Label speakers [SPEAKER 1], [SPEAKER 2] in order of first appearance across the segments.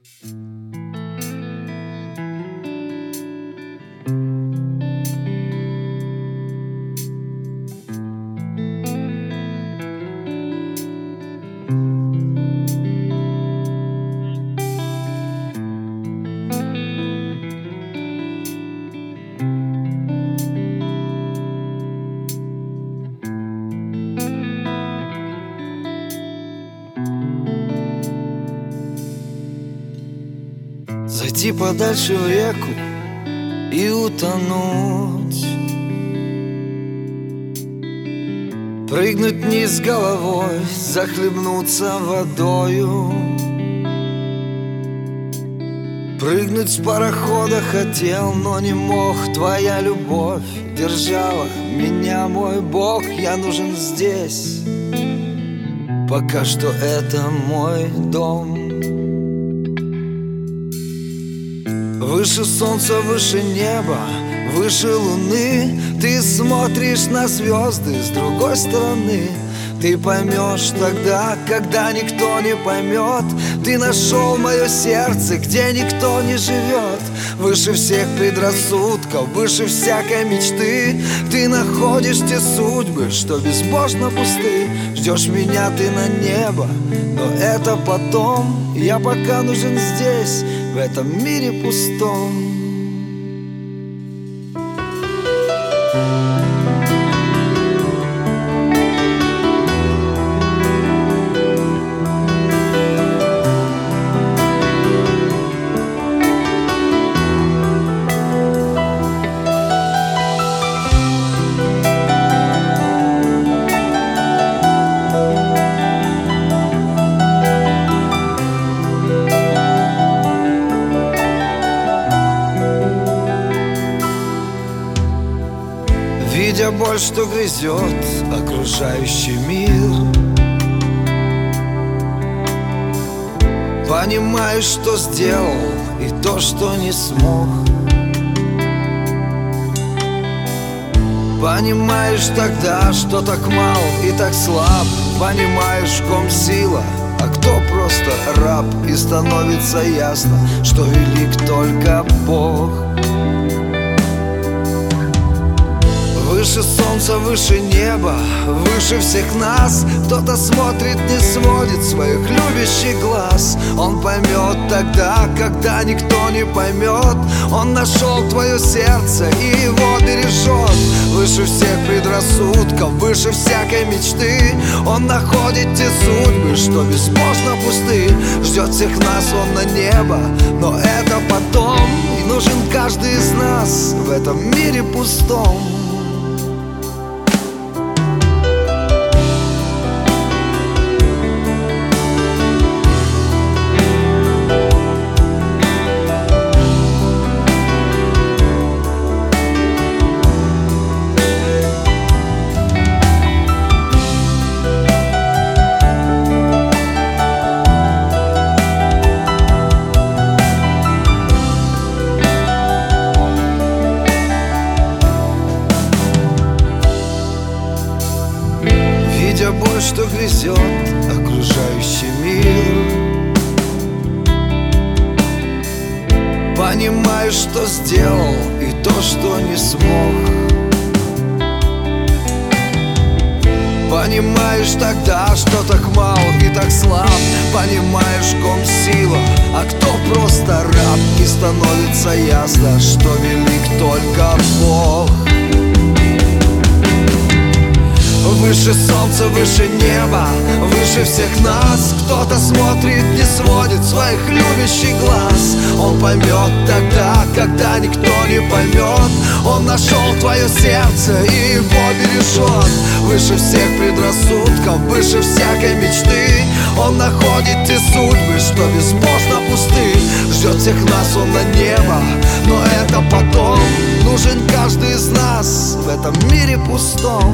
[SPEAKER 1] Зайти подальше в реку и утонуть, прыгнуть вниз головой, захлебнуться водою, прыгнуть с парохода хотел, но не мог. Твоя любовь держала меня, мой Бог. Я нужен здесь, пока что это мой дом. Выше солнца, выше неба, выше луны. Ты смотришь на звезды с другой стороны. Ты поймешь тогда, когда никто не поймет. Ты нашел мое сердце, где никто не живет. Выше всех предрассудков, выше всякой мечты. Ты находишь те судьбы, что безбожно пусты. Ждешь меня ты на небо, но это потом. Я пока нужен здесь, в этом мире пустом. Видя боль, что грызет окружающий мир, понимаешь, что сделал и то, что не смог. Понимаешь тогда, что так мал и так слаб. Понимаешь, в ком сила, а кто просто раб. И становится ясно, что велик только Бог. Выше солнца, выше неба, выше всех нас. Кто-то смотрит, не сводит своих любящих глаз. Он поймет тогда, когда никто не поймет. Он нашел твое сердце и его бережет. Выше всех предрассудков, выше всякой мечты. Он находит те судьбы, что безбожно пусты. Ждет всех нас он на небо, но это потом. И нужен каждый из нас в этом мире пустом. Видя боль, что грызет окружающий мир, понимаешь, что сделал и то, что не смог. Понимаешь тогда, что так мал и так слаб. Понимаешь, в ком сила, а кто просто раб. И становится ясно, что велик только Бог. Выше солнца, выше неба, выше всех нас. Кто-то смотрит, не сводит своих любящих глаз. Он поймет тогда, когда никто не поймет. Он нашел твое сердце и его бережет. Выше всех предрассудков, выше всякой мечты. Он находит те судьбы, что безбожно пусты. Ждет всех нас он на небо, но это потом. Нужен каждый из нас в этом мире пустом.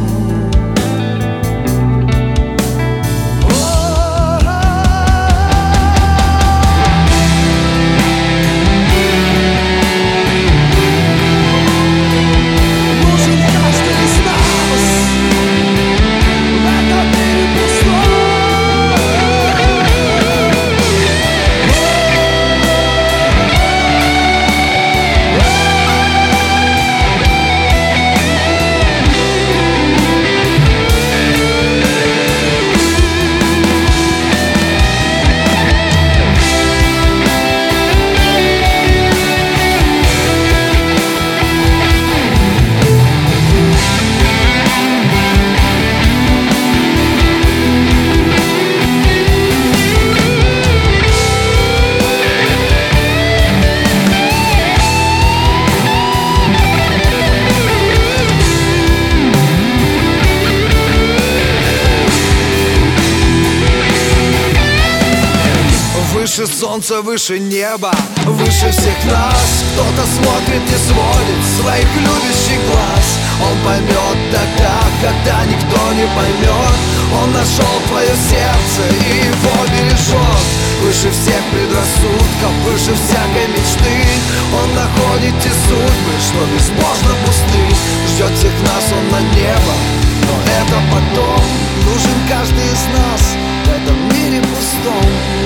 [SPEAKER 1] солнца, выше неба, выше всех нас. Кто-то смотрит и сводит своих любящих глаз. Он поймет тогда, когда никто не поймет. Он нашел твое сердце и его бережет. Выше всех предрассудков, выше всякой мечты. Он находит те судьбы, что безбожно пусты. Ждет всех нас он на небо, но это потом. Нужен каждый из нас в этом мире пустом.